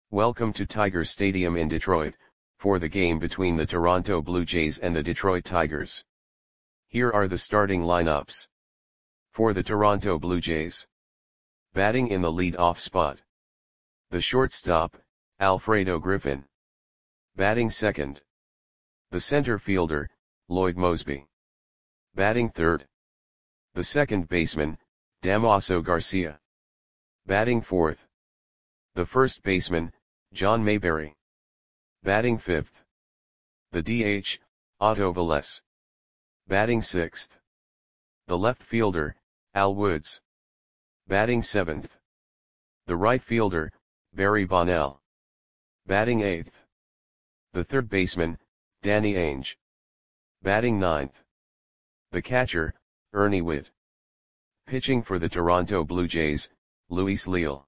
Welcome to Tiger Stadium in Detroit, for the game between the Toronto Blue Jays and the Detroit Tigers. Here are the starting lineups. For the Toronto Blue Jays. Batting in the lead-off spot. The shortstop, Alfredo Griffin. Batting second. The center fielder, Lloyd Moseby. Batting third. The second baseman, Damaso Garcia. Batting fourth. The first baseman, John Mayberry. Batting fifth. The DH, Otto Velez. Batting sixth. The left fielder, Al Woods. Batting seventh. The right fielder, Barry Bonnell. Batting eighth. The third baseman, Danny Ainge. Batting ninth. The catcher, Ernie Whitt. Pitching for the Toronto Blue Jays, Luis Leal.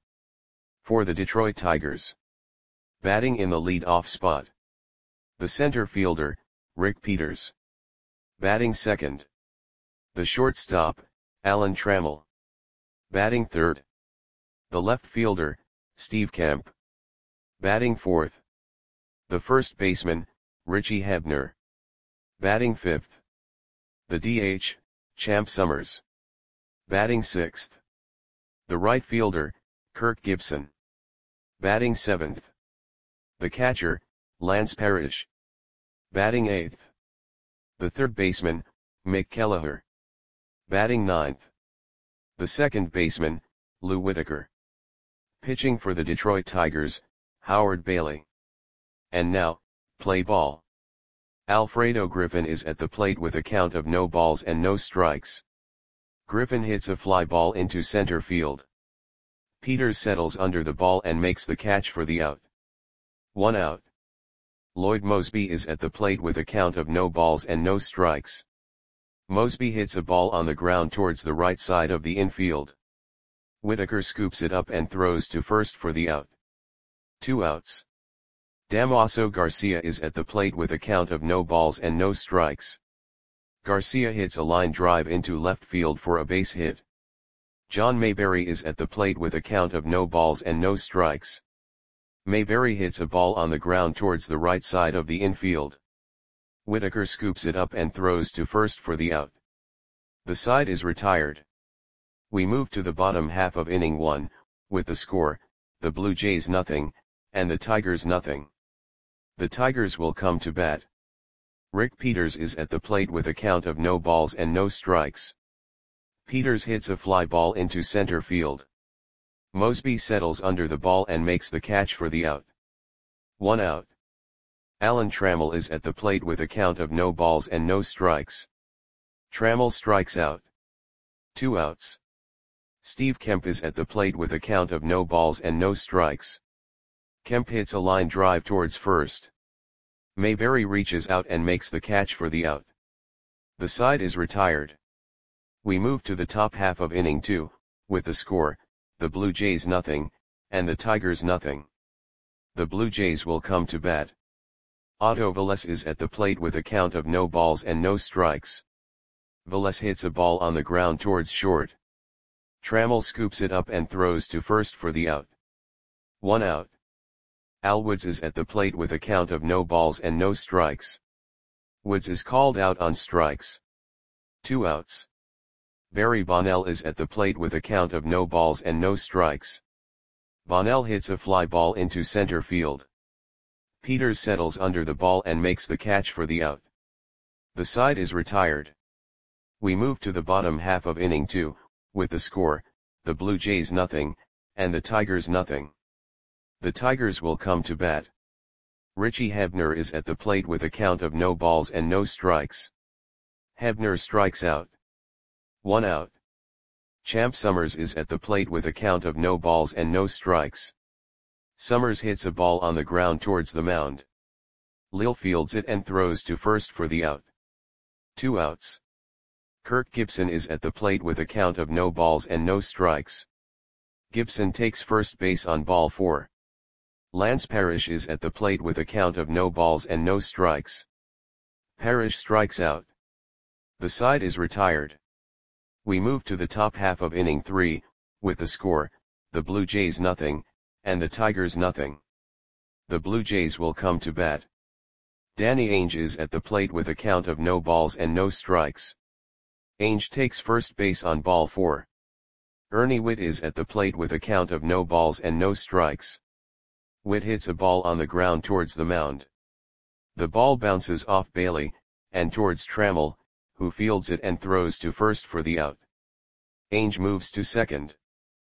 For the Detroit Tigers. Batting in the lead-off spot. The center fielder, Rick Peters. Batting second. The shortstop, Alan Trammell. Batting third. The left fielder, Steve Kemp. Batting fourth. The first baseman, Richie Hebner. Batting fifth. The DH, Champ Summers. Batting sixth. The right fielder, Kirk Gibson. Batting seventh. The catcher, Lance Parrish. Batting eighth. The third baseman, Mick Kelleher. Batting ninth. The second baseman, Lou Whitaker. Pitching for the Detroit Tigers, Howard Bailey. And now, play ball. Alfredo Griffin is at the plate with a count of no balls and no strikes. Griffin hits a fly ball into center field. Peters settles under the ball and makes the catch for the out. 1 out. Lloyd Moseby is at the plate with a count of no balls and no strikes. Moseby hits a ball on the ground towards the right side of the infield. Whitaker scoops it up and throws to first for the out. 2 outs. Damaso Garcia is at the plate with a count of no balls and no strikes. Garcia hits a line drive into left field for a base hit. John Mayberry is at the plate with a count of no balls and no strikes. Mayberry hits a ball on the ground towards the right side of the infield. Whitaker scoops it up and throws to first for the out. The side is retired. We move to the bottom half of inning 1, with the score, the Blue Jays nothing, and the Tigers nothing. The Tigers will come to bat. Rick Peters is at the plate with a count of no balls and no strikes. Peters hits a fly ball into center field. Moseby settles under the ball and makes the catch for the out. 1 out. Alan Trammell is at the plate with a count of no balls and no strikes. Trammell strikes out. 2 outs. Steve Kemp is at the plate with a count of no balls and no strikes. Kemp hits a line drive towards first. Mayberry reaches out and makes the catch for the out. The side is retired. We move to the top half of inning 2, with the score, the Blue Jays nothing, and the Tigers nothing. The Blue Jays will come to bat. Otto Velez is at the plate with a count of no balls and no strikes. Velez hits a ball on the ground towards short. Trammell scoops it up and throws to first for the out. 1 out. Al Woods is at the plate with a count of no balls and no strikes. Woods is called out on strikes. 2 outs. Barry Bonnell is at the plate with a count of no balls and no strikes. Bonnell hits a fly ball into center field. Peters settles under the ball and makes the catch for the out. The side is retired. We move to the bottom half of inning 2, with the score, the Blue Jays nothing, and the Tigers nothing. The Tigers will come to bat. Richie Hebner is at the plate with a count of no balls and no strikes. Hebner strikes out. 1 out. Champ Summers is at the plate with a count of no balls and no strikes. Summers hits a ball on the ground towards the mound. Leal fields it and throws to first for the out. 2 outs. Kirk Gibson is at the plate with a count of no balls and no strikes. Gibson takes first base on ball 4. Lance Parrish is at the plate with a count of no balls and no strikes. Parrish strikes out. The side is retired. We move to the top half of inning 3, with the score, the Blue Jays nothing, and the Tigers nothing. the Blue Jays will come to bat. Danny Ainge is at the plate with a count of no balls and no strikes. Ainge takes first base on ball 4. Ernie Whitt is at the plate with a count of no balls and no strikes. Whitt hits a ball on the ground towards the mound. The ball bounces off Bailey, and towards Trammell, who fields it and throws to first for the out. Ainge moves to second.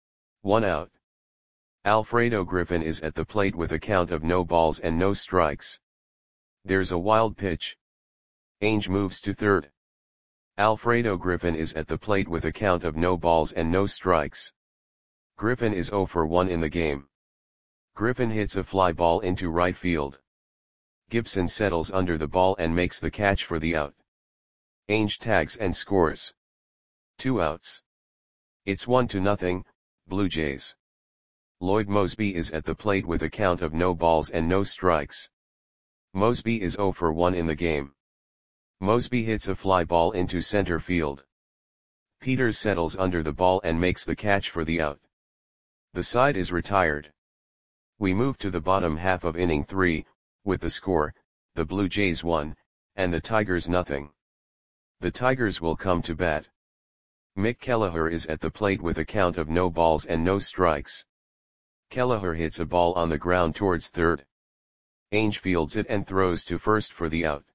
1 out. Alfredo Griffin is at the plate with a count of no balls and no strikes. There's a wild pitch. Ainge moves to third. Alfredo Griffin is at the plate with a count of no balls and no strikes. Griffin is 0 for 1 in the game. Griffin hits a fly ball into right field. Gibson settles under the ball and makes the catch for the out. Ainge tags and scores. 2 outs. It's 1-0, Blue Jays. Lloyd Moseby is at the plate with a count of no balls and no strikes. Moseby is 0 for 1 in the game. Moseby hits a fly ball into center field. Peters settles under the ball and makes the catch for the out. The side is retired. We move to the bottom half of inning 3, with the score, the Blue Jays 1, and the Tigers 0. The Tigers will come to bat. Mick Kelleher is at the plate with a count of no balls and no strikes. Kelleher hits a ball on the ground towards third. Ainge fields it and throws to first for the out.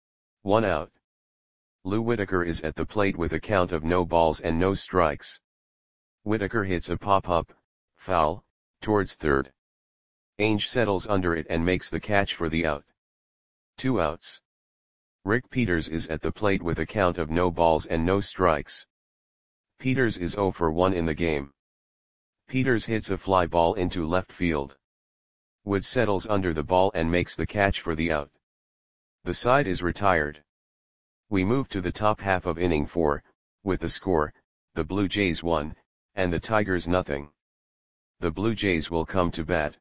1 out. Lou Whitaker is at the plate with a count of no balls and no strikes. Whitaker hits a pop-up, foul, towards third. Ainge settles under it and makes the catch for the out. 2 outs. Rick Peters is at the plate with a count of no balls and no strikes. Peters is 0 for 1 in the game. Peters hits a fly ball into left field. Wood settles under the ball and makes the catch for the out. The side is retired. We move to the top half of inning 4, with the score, the Blue Jays 1, and the Tigers 0. The Blue Jays will come to bat.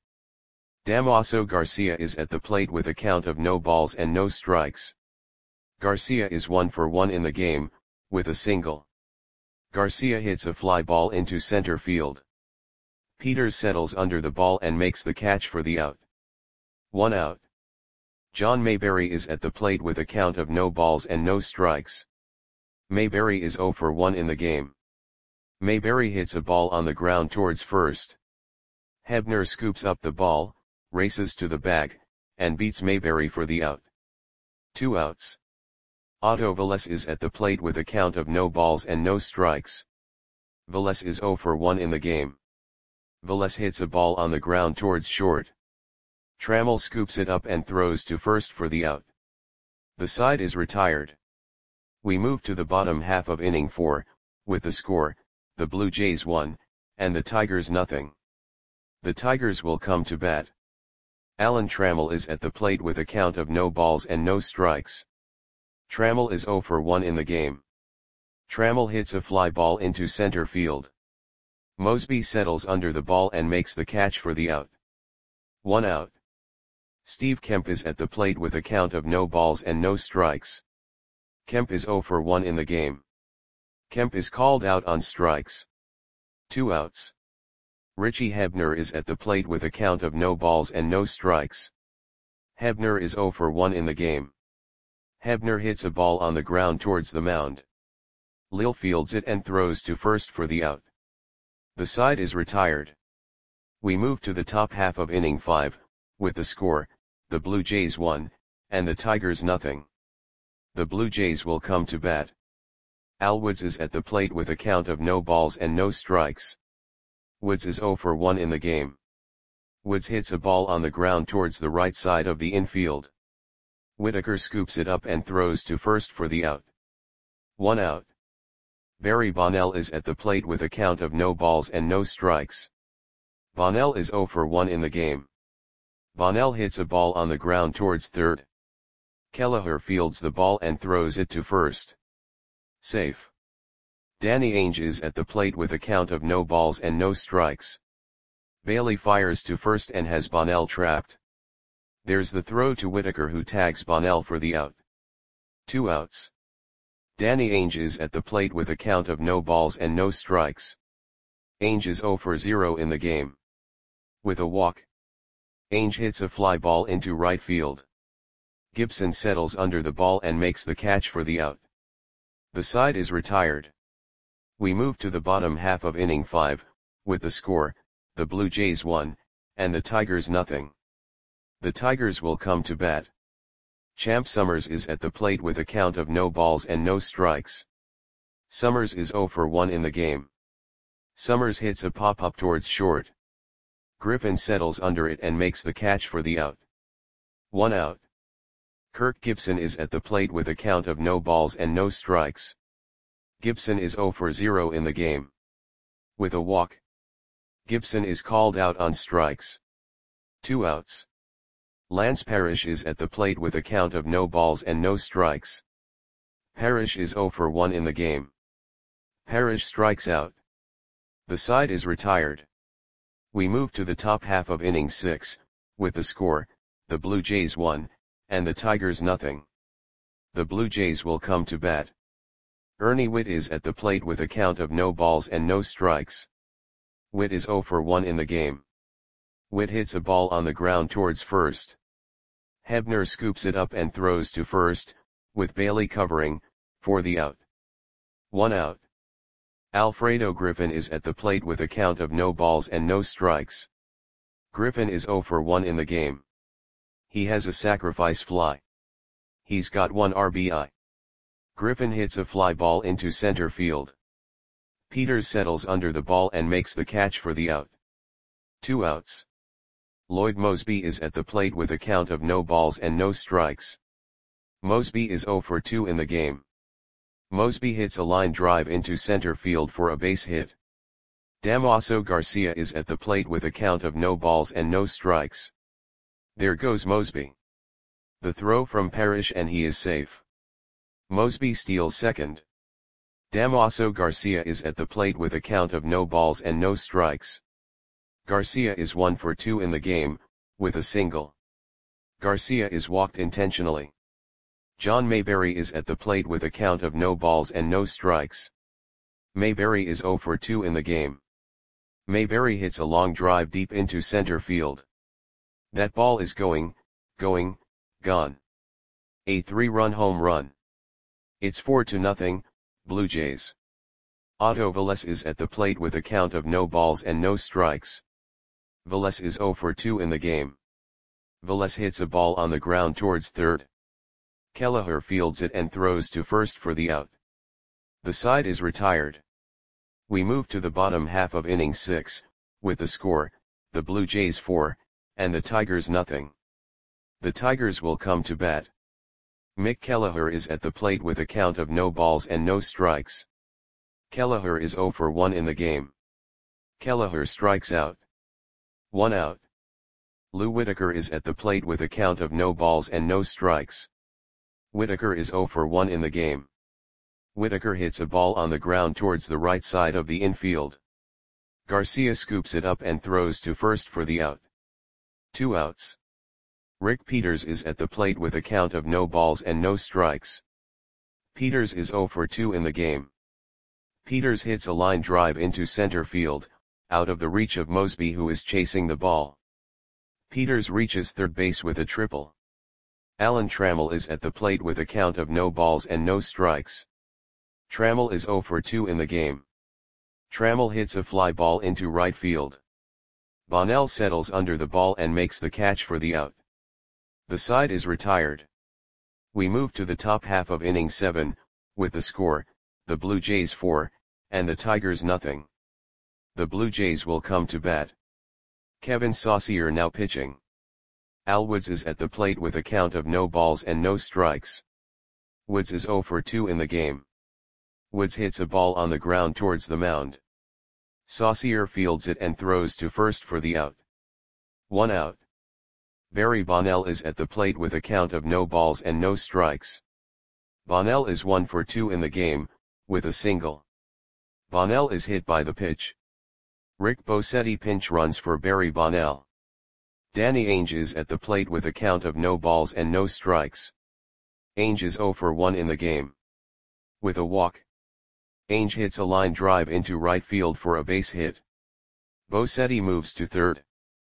Damaso Garcia is at the plate with a count of no balls and no strikes. Garcia is 1 for 1 in the game, with a single. Garcia hits a fly ball into center field. Peters settles under the ball and makes the catch for the out. 1 out. John Mayberry is at the plate with a count of no balls and no strikes. Mayberry is 0 for 1 in the game. Mayberry hits a ball on the ground towards first. Hebner scoops up the ball, races to the bag, and beats Mayberry for the out. 2 outs. Otto Velez is at the plate with a count of no balls and no strikes. Velez is 0 for 1 in the game. Velez hits a ball on the ground towards short. Trammell scoops it up and throws to first for the out. The side is retired. We move to the bottom half of inning 4, with the score, the Blue Jays 1, and the Tigers 0. The Tigers will come to bat. Alan Trammell is at the plate with a count of no balls and no strikes. Trammell is 0 for 1 in the game. Trammell hits a fly ball into center field. Moseby settles under the ball and makes the catch for the out. 1 out. Steve Kemp is at the plate with a count of no balls and no strikes. Kemp is 0 for 1 in the game. Kemp is called out on strikes. 2 outs. Richie Hebner is at the plate with a count of no balls and no strikes. Hebner is 0 for 1 in the game. Hebner hits a ball on the ground towards the mound. Lil fields it and throws to first for the out. The side is retired. We move to the top half of inning 5, with the score, the Blue Jays 1, and the Tigers 0. The Blue Jays will come to bat. Al Woods is at the plate with a count of no balls and no strikes. Woods is 0 for 1 in the game. Woods hits a ball on the ground towards the right side of the infield. Whitaker scoops it up and throws to first for the out. 1 out. Barry Bonnell is at the plate with a count of no balls and no strikes. Bonnell is 0 for 1 in the game. Bonnell hits a ball on the ground towards third. Kelleher fields the ball and throws it to first. Safe. Danny Ainge is at the plate with a count of no balls and no strikes. Bailey fires to first and has Bonnell trapped. There's the throw to Whitaker, who tags Bonnell for the out. 2 outs. Danny Ainge is at the plate with a count of no balls and no strikes. Ainge is 0 for 0 in the game. With a walk. Ainge hits a fly ball into right field. Gibson settles under the ball and makes the catch for the out. The side is retired. We move to the bottom half of inning 5, with the score, the Blue Jays 1, and the Tigers nothing. The Tigers will come to bat. Champ Summers is at the plate with a count of no balls and no strikes. Summers is 0 for 1 in the game. Summers hits a pop-up towards short. Griffin settles under it and makes the catch for the out. 1 out. Kirk Gibson is at the plate with a count of no balls and no strikes. Gibson is 0 for 0 in the game. With a walk, Gibson is called out on strikes. 2 outs. Lance Parrish is at the plate with a count of no balls and no strikes. Parrish is 0 for 1 in the game. Parrish strikes out. The side is retired. We move to the top half of inning 6, with the score, the Blue Jays 1, and the Tigers nothing. The Blue Jays will come to bat. Ernie Whitt is at the plate with a count of no balls and no strikes. Whitt is 0 for 1 in the game. Whitt hits a ball on the ground towards first. Hebner scoops it up and throws to first, with Bailey covering, for the out. 1 out. Alfredo Griffin is at the plate with a count of no balls and no strikes. Griffin is 0 for 1 in the game. He has a sacrifice fly. He's got 1 RBI. Griffin hits a fly ball into center field. Peters settles under the ball and makes the catch for the out. 2 outs. Lloyd Moseby is at the plate with a count of no balls and no strikes. Moseby is 0 for 2 in the game. Moseby hits a line drive into center field for a base hit. Damaso Garcia is at the plate with a count of no balls and no strikes. There goes Moseby. The throw from Parrish and he is safe. Moseby steals second. Damaso Garcia is at the plate with a count of no balls and no strikes. Garcia is 1 for 2 in the game, with a single. Garcia is walked intentionally. John Mayberry is at the plate with a count of no balls and no strikes. Mayberry is 0 for 2 in the game. Mayberry hits a long drive deep into center field. That ball is gone. A 3-run home run. It's 4-0, Blue Jays. Otto Velez is at the plate with a count of no balls and no strikes. Velez is 0 for 2 in the game. Velez hits a ball on the ground towards third. Kelleher fields it and throws to first for the out. The side is retired. We move to the bottom half of inning 6, with the score, the Blue Jays 4, and the Tigers nothing. The Tigers will come to bat. Mick Kelleher is at the plate with a count of no balls and no strikes. Kelleher is 0 for 1 in the game. Kelleher strikes out. 1 out. Lou Whitaker is at the plate with a count of no balls and no strikes. Whitaker is 0 for 1 in the game. Whitaker hits a ball on the ground towards the right side of the infield. Garcia scoops it up and throws to first for the out. 2 outs. Rick Peters is at the plate with a count of no balls and no strikes. Peters is 0 for 2 in the game. Peters hits a line drive into center field, out of the reach of Moseby who is chasing the ball. Peters reaches third base with a triple. Alan Trammell is at the plate with a count of no balls and no strikes. Trammell is 0 for 2 in the game. Trammell hits a fly ball into right field. Bonnell settles under the ball and makes the catch for the out. The side is retired. We move to the top half of inning 7, with the score, the Blue Jays 4, and the Tigers nothing. The Blue Jays will come to bat. Kevin Saucier now pitching. Al Woods is at the plate with a count of no balls and no strikes. Woods is 0 for 2 in the game. Woods hits a ball on the ground towards the mound. Saucier fields it and throws to first for the out. 1 out. Barry Bonnell is at the plate with a count of no balls and no strikes. Bonnell is 1 for 2 in the game, with a single. Bonnell is hit by the pitch. Rick Bosetti pinch runs for Barry Bonnell. Danny Ainge is at the plate with a count of no balls and no strikes. Ainge is 0 for 1 in the game. With a walk, Ainge hits a line drive into right field for a base hit. Bosetti moves to third.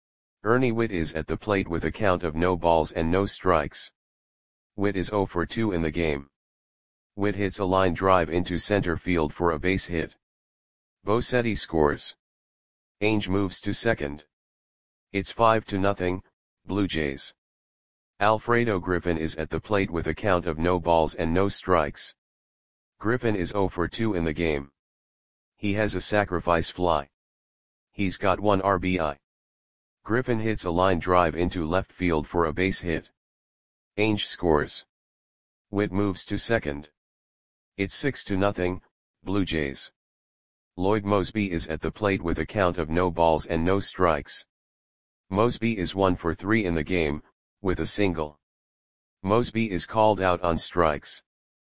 Ernie Whitt is at the plate with a count of no balls and no strikes. Whitt is 0 for 2 in the game. Whitt hits a line drive into center field for a base hit. Bosetti scores. Ainge moves to second. It's 5-0, Blue Jays. Alfredo Griffin is at the plate with a count of no balls and no strikes. Griffin is 0 for 2 in the game. He has a sacrifice fly. He's got 1 RBI. Griffin hits a line drive into left field for a base hit. Ainge scores. Whitt moves to second. It's 6-0, Blue Jays. Lloyd Moseby is at the plate with a count of no balls and no strikes. Moseby is 1 for 3 in the game, with a single. Moseby is called out on strikes.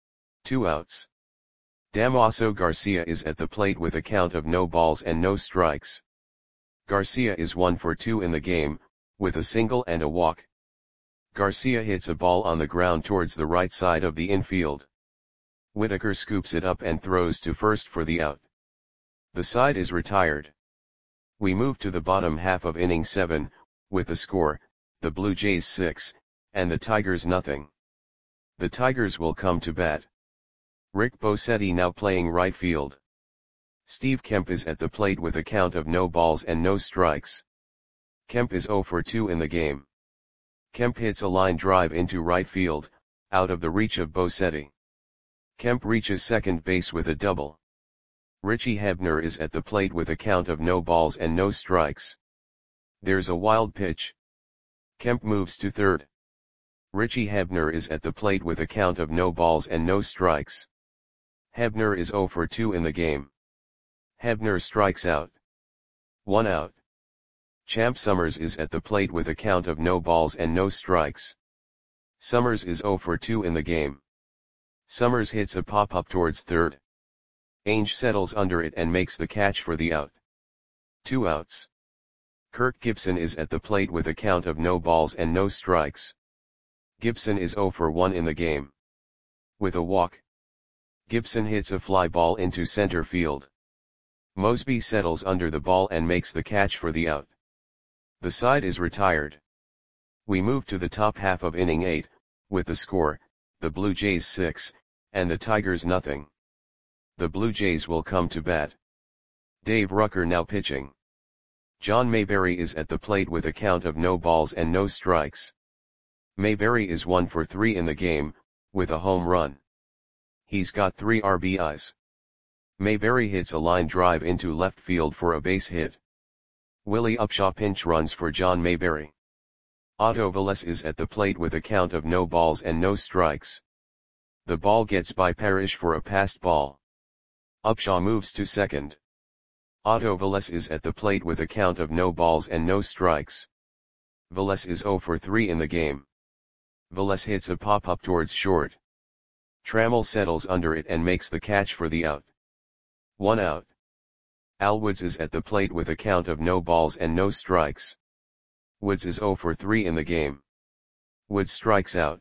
2 outs. Damaso Garcia is at the plate with a count of no balls and no strikes. Garcia is 1 for 2 in the game, with a single and a walk. Garcia hits a ball on the ground towards the right side of the infield. Whitaker scoops it up and throws to first for the out. The side is retired. We move to the bottom half of inning 7, with the score, the Blue Jays 6, and the Tigers nothing. The Tigers will come to bat. Rick Bosetti now playing right field. Steve Kemp is at the plate with a count of no balls and no strikes. Kemp is 0 for 2 in the game. Kemp hits a line drive into right field, out of the reach of Bosetti. Kemp reaches second base with a double. Richie Hebner is at the plate with a count of no balls and no strikes. There's a wild pitch. Kemp moves to third. Richie Hebner is at the plate with a count of no balls and no strikes. Hebner is 0 for 2 in the game. Hebner strikes out. 1 out. Champ Summers is at the plate with a count of no balls and no strikes. Summers is 0 for 2 in the game. Summers hits a pop-up towards third. Ainge settles under it and makes the catch for the out. 2 outs. Kirk Gibson is at the plate with a count of no balls and no strikes. Gibson is 0 for 1 in the game. With a walk. Gibson hits a fly ball into center field. Moseby settles under the ball and makes the catch for the out. The side is retired. We move to the top half of inning 8, with the score, the Blue Jays 6, and the Tigers nothing. The Blue Jays will come to bat. Dave Rucker now pitching. John Mayberry is at the plate with a count of no balls and no strikes. Mayberry is 1 for 3 in the game, with a home run. He's got 3 RBIs. Mayberry hits a line drive into left field for a base hit. Willie Upshaw pinch runs for John Mayberry. Otto Velez is at the plate with a count of no balls and no strikes. The ball gets by Parrish for a passed ball. Upshaw moves to second. Otto Velez is at the plate with a count of no balls and no strikes. Velez is 0 for 3 in the game. Velez hits a pop-up towards short. Trammell settles under it and makes the catch for the out. 1 out. Al Woods is at the plate with a count of no balls and no strikes. Woods is 0 for 3 in the game. Woods strikes out.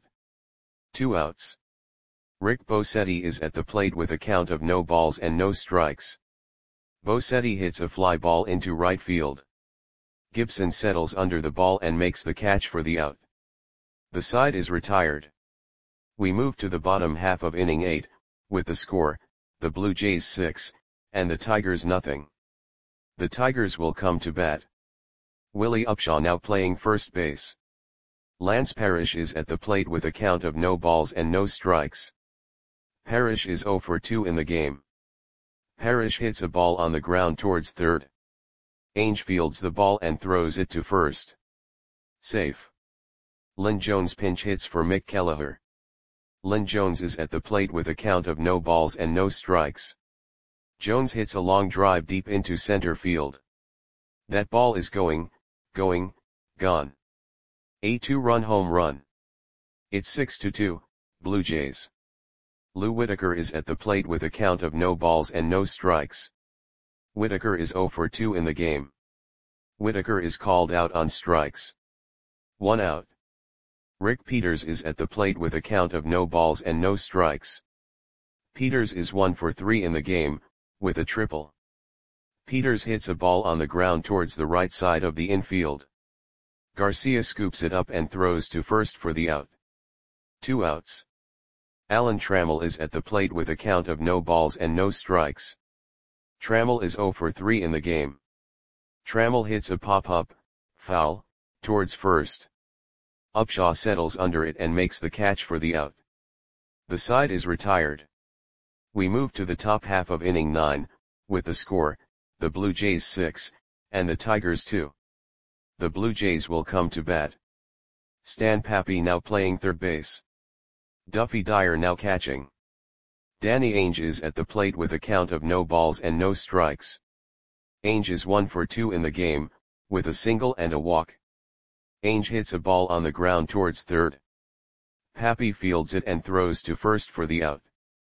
2 outs. Rick Bosetti is at the plate with a count of no balls and no strikes. Bosetti hits a fly ball into right field. Gibson settles under the ball and makes the catch for the out. The side is retired. We move to the bottom half of inning 8, with the score, the Blue Jays 6, and the Tigers nothing. The Tigers will come to bat. Willie Upshaw now playing first base. Lance Parrish is at the plate with a count of no balls and no strikes. Parrish is 0 for 2 in the game. Parrish hits a ball on the ground towards third. Ainge fields the ball and throws it to first. Safe. Lynn Jones pinch hits for Mick Kelleher. Lynn Jones is at the plate with a count of no balls and no strikes. Jones hits a long drive deep into center field. That ball is going, gone. A 2-run home run. It's 6-2, Blue Jays. Lou Whitaker is at the plate with a count of no balls and no strikes. Whitaker is 0 for 2 in the game. Whitaker is called out on strikes. 1 out. Rick Peters is at the plate with a count of no balls and no strikes. Peters is 1 for 3 in the game, with a triple. Peters hits a ball on the ground towards the right side of the infield. Garcia scoops it up and throws to first for the out. 2 outs. Alan Trammell is at the plate with a count of no balls and no strikes. Trammell is 0 for 3 in the game. Trammell hits a pop-up, foul, towards first. Upshaw settles under it and makes the catch for the out. The side is retired. We move to the top half of inning 9, with the score, the Blue Jays 6, and the Tigers 2. The Blue Jays will come to bat. Stan Pappy now playing third base. Duffy Dyer now catching. Danny Ainge is at the plate with a count of no balls and no strikes. Ainge is 1 for 2 in the game, with a single and a walk. Ainge hits a ball on the ground towards third. Pappy fields it and throws to first for the out.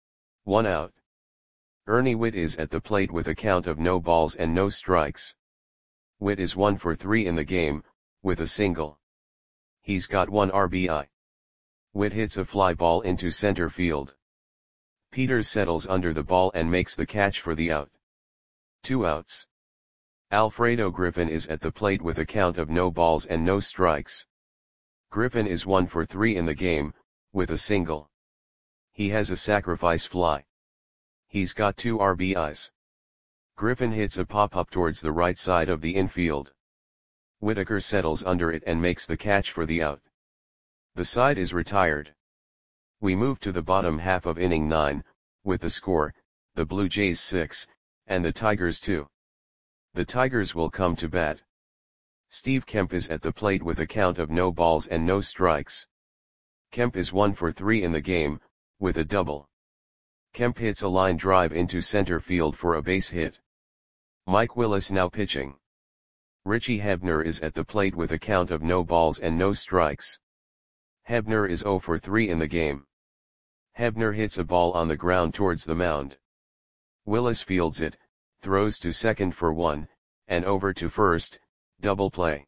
1 out. Ernie Whitt is at the plate with a count of no balls and no strikes. Whitt is 1 for 3 in the game, with a single. He's got 1 RBI. Whitt hits a fly ball into center field. Peters settles under the ball and makes the catch for the out. 2 outs. Alfredo Griffin is at the plate with a count of no balls and no strikes. Griffin is 1 for 3 in the game, with a single. He has a sacrifice fly. He's got 2 RBIs. Griffin hits a pop-up towards the right side of the infield. Whitaker settles under it and makes the catch for the out. The side is retired. We move to the bottom half of inning 9, with the score, the Blue Jays 6, and the Tigers 2. The Tigers will come to bat. Steve Kemp is at the plate with a count of no balls and no strikes. Kemp is 1 for 3 in the game, with a double. Kemp hits a line drive into center field for a base hit. Mike Willis now pitching. Richie Hebner is at the plate with a count of no balls and no strikes. Hebner is 0 for 3 in the game. Hebner hits a ball on the ground towards the mound. Willis fields it, throws to second for 1, and over to first, double play.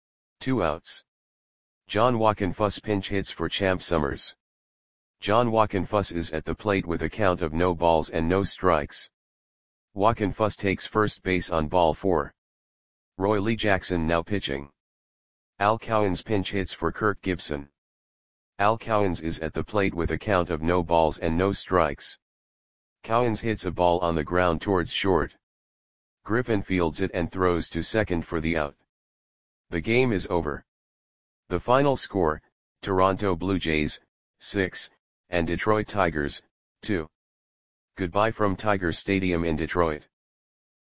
2 outs. John Wockenfuss pinch hits for Champ Summers. John Wockenfuss is at the plate with a count of no balls and no strikes. Wockenfuss takes first base on ball 4. Roy Lee Jackson now pitching. Al Cowens pinch hits for Kirk Gibson. Al Cowens is at the plate with a count of no balls and no strikes. Cowens hits a ball on the ground towards short. Griffin fields it and throws to second for the out. The game is over. The final score, Toronto Blue Jays, 6, and Detroit Tigers, 2. Goodbye from Tiger Stadium in Detroit.